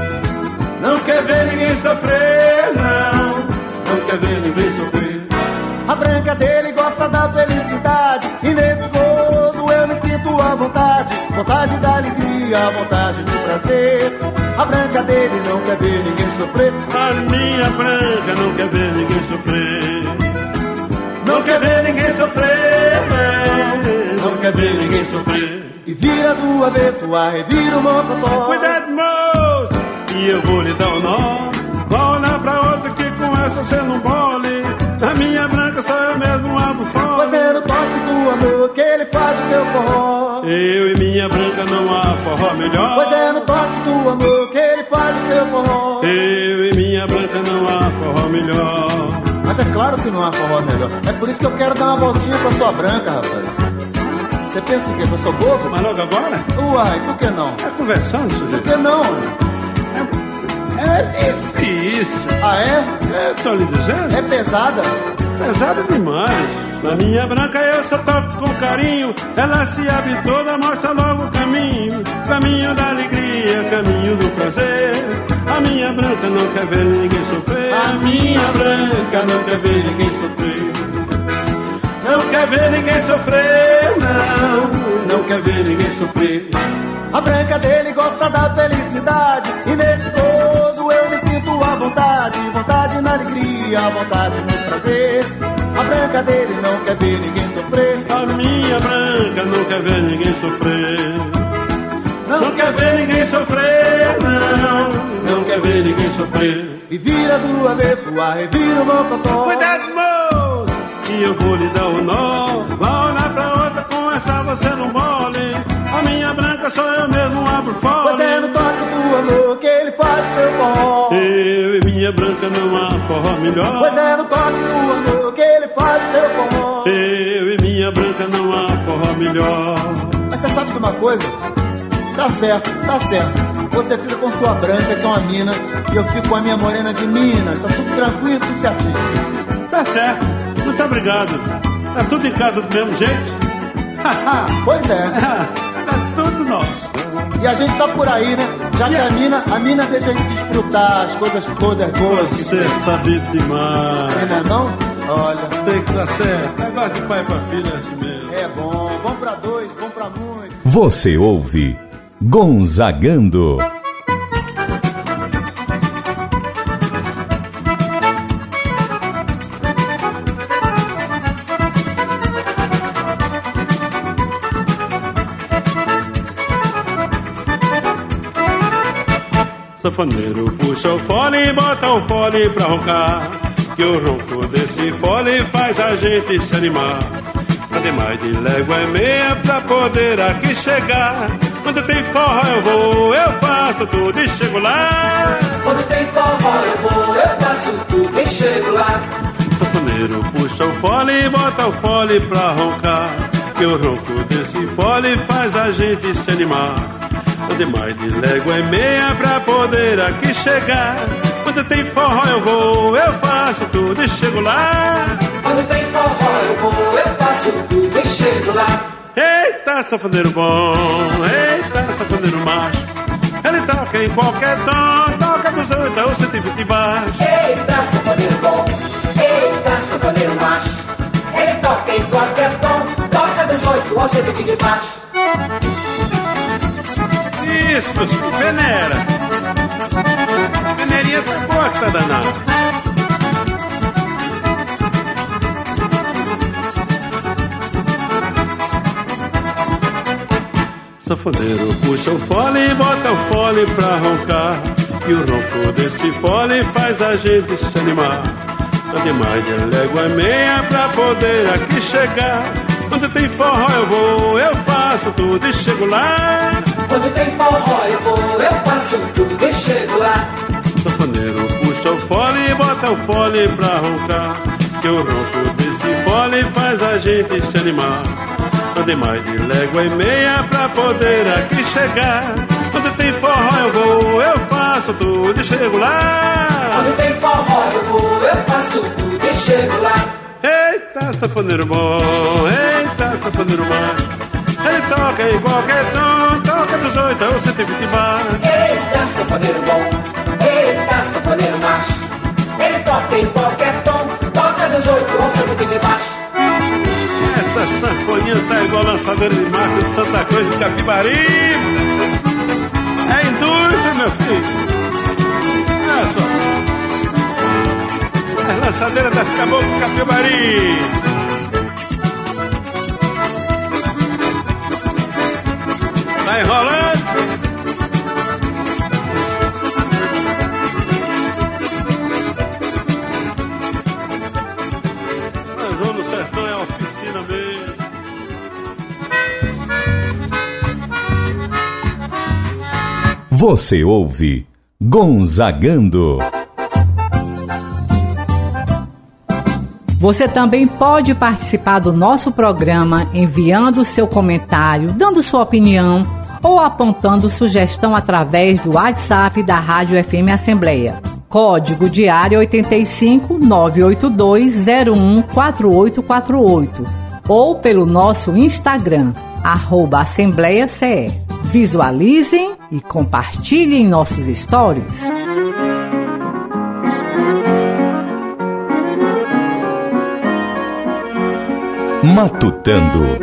C: Não quer ver ninguém sofrer, não. Não quer ver ninguém sofrer.
O: A branca dele gosta da felicidade. E nesse gozo eu me sinto à vontade. Vontade da alegria, vontade do prazer. A branca branca dele não quer ver ninguém sofrer.
C: A minha branca não quer ver ninguém sofrer. Não quer ver ninguém sofrer. Não quer ver ninguém sofrer.
O: E vira do avesso, a revira o mocotó.
C: Cuidado, moço, e eu vou lhe dar um nó. Vá olhar pra outra que com essa cê não bole. A minha branca só eu mesmo abro fora.
O: Pois é no toque do amor que ele faz o seu forró.
C: Eu e minha branca não há forró melhor.
O: Pois é no toque do amor que ele faz o seu forró.
C: Eu e minha branca não há forró melhor.
O: Mas é claro que não há forró melhor. É por isso que eu quero dar uma voltinha com a sua branca, rapaz. Você pensa o quê? Que eu sou bobo?
C: Mas logo agora?
O: Uai, por que não?
C: Tá conversando, sujeito?
O: Por que não?
C: É, é difícil.
O: Ah, é?
C: É, tô lhe dizendo.
O: É pesada?
C: Pesada demais. Na minha branca eu só toco com carinho. Ela se abre toda, mostra logo o caminho. Caminho da alegria, caminho do prazer. A minha branca não quer ver ninguém sofrer.
O: A minha branca não quer ver ninguém sofrer.
C: Não quer ver ninguém sofrer, não. Não quer ver ninguém sofrer.
O: A branca dele gosta da felicidade. E nesse gozo eu me sinto à vontade. Vontade na alegria, vontade no prazer. A branca dele não quer ver ninguém sofrer.
C: A minha branca não quer ver ninguém sofrer. Não, não quer ver ninguém sofrer, não. Não quer ver ninguém sofrer.
O: E vira do avesso, a revira o mocotó.
C: Cuidado, moço, e eu vou lhe dar o um nó. Vá olhar pra outra, com essa você não mole. A minha branca só eu mesmo abro fora.
O: Pois é no toque do amor que ele faz o seu forró.
C: Eu e minha branca não há forró melhor.
O: Pois é no toque do amor que ele faz o seu forró.
C: Eu e minha branca não há forró melhor.
O: Mas você sabe de uma coisa? Tá certo, tá certo. Você fica com sua branca, que é uma mina, e eu fico com a minha morena de Minas. Tá tudo tranquilo, tudo certinho.
C: Tá certo, muito obrigado. Tá tudo em casa do mesmo jeito?
O: Pois é.
C: Tá tudo nosso.
O: E a gente tá por aí, né? Já que a mina, a mina deixa a gente desfrutar as coisas todas boas.
C: Você é sabido demais.
O: É, não é não? Olha.
C: Tem que dar certo. Negócio de pai pra filho é assim mesmo.
O: É bom. Bom pra dois, bom pra muito.
A: Você ouve Gonzagando.
C: Sanfoneiro puxa o fole e bota o fole pra roncar, que o ronco desse fole faz a gente se animar. Cadê mais de légua e meia pra poder aqui chegar? Quando tem forró eu vou, eu faço tudo e chego lá.
D: Quando tem forró eu vou, eu faço tudo e chego lá.
C: Sanfoneiro puxa o fole e bota o fole pra roncar, que o ronco desse fole faz a gente se animar. Quando mais de légua e meia pra poder aqui chegar. Quando tem forró eu vou, eu faço tudo e chego lá.
D: Quando tem forró eu vou, eu faço tudo e chego lá.
C: Eita, sanfoneiro bom, eita, sanfoneiro macho. Ele toca em qualquer tom, toca dos oito ao cento e vinte baixo.
D: Eita, sanfoneiro bom, eita, sanfoneiro macho. Ele toca em qualquer tom, toca dos oito ao cento e vinte baixo.
C: Isso, meu filho, peneira. Peneirinha forte, danada. Sanfoneiro puxa o fole e bota o fole pra roncar, que o ronco desse fole faz a gente se animar. Ande mais de légua e meia pra poder aqui chegar. Quando tem forró eu vou, eu faço tudo e chego lá.
D: Quando tem forró eu vou, eu faço tudo e chego lá.
C: Sanfoneiro puxa o fole e bota o fole pra roncar, que o ronco desse fole faz a gente se animar. Ande mais de légua e meia pra poder aqui chegar. Quando tem forró eu vou, eu faço tudo e chego lá.
D: Quando tem forró eu vou, eu faço tudo e chego lá.
C: Eita, sanfoneiro bom, eita, sanfoneiro macho. Ele toca em qualquer tom, toca dos oito ao cento e vinte baixo.
D: Eita, sanfoneiro bom, eita, sanfoneiro macho. Ele toca em qualquer tom, toca dos oito ao cento e vinte baixo.
C: Essa sanfoninha tá igual lançadeira de marca de Santa Cruz de Capivari. É indústria, meu filho. nas lançadeiras das Caboclo Capibari. Tá enrolando? Mas João no Sertão é oficina mesmo.
A: Você ouve Gonzagando.
B: Você também pode participar do nosso programa enviando seu comentário, dando sua opinião ou apontando sugestão através do WhatsApp da Rádio F M Assembleia. Código de área oitenta e cinco, nove oito dois, zero um quatro oito quatro oito ou pelo nosso Instagram, arroba Assembleia C E. Visualizem e compartilhem nossos stories.
A: Matutando.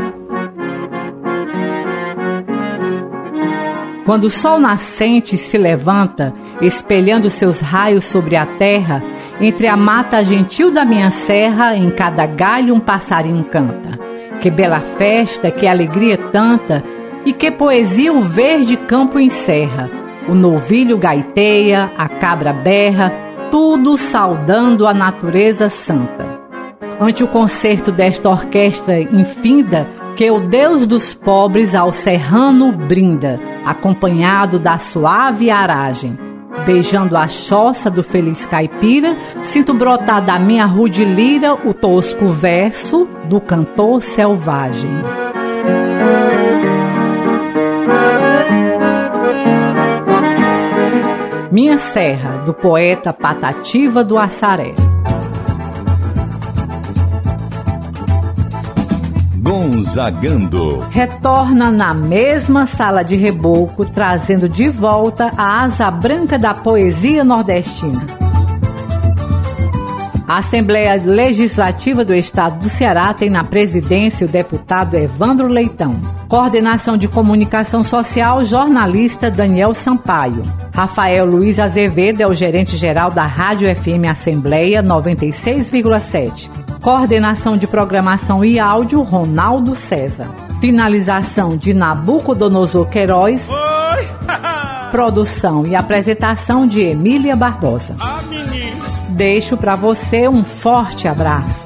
B: Quando o sol nascente se levanta, espelhando seus raios sobre a terra, entre a mata gentil da minha serra, em cada galho um passarinho canta. Que bela festa, que alegria tanta, e que poesia o verde campo encerra. O novilho gaiteia, a cabra berra, tudo saudando a natureza santa. Ante o concerto desta orquestra infinda, que o Deus dos pobres ao serrano brinda, acompanhado da suave aragem. Beijando a choça do feliz caipira, sinto brotar da minha rude lira o tosco verso do cantor selvagem. Minha Serra, do poeta Patativa do Assaré.
A: Gonzagando.
B: Retorna na mesma sala de reboco, trazendo de volta a asa branca da poesia nordestina. A Assembleia Legislativa do Estado do Ceará tem na presidência o deputado Evandro Leitão. Coordenação de Comunicação Social, jornalista Daniel Sampaio. Rafael Luiz Azevedo é o gerente-geral da Rádio F M Assembleia noventa e seis vírgula sete. Coordenação de Programação e Áudio, Ronaldo César. Finalização de Nabucodonosor Queiroz. Produção e apresentação de Emília Barbosa. Deixo para você um forte abraço.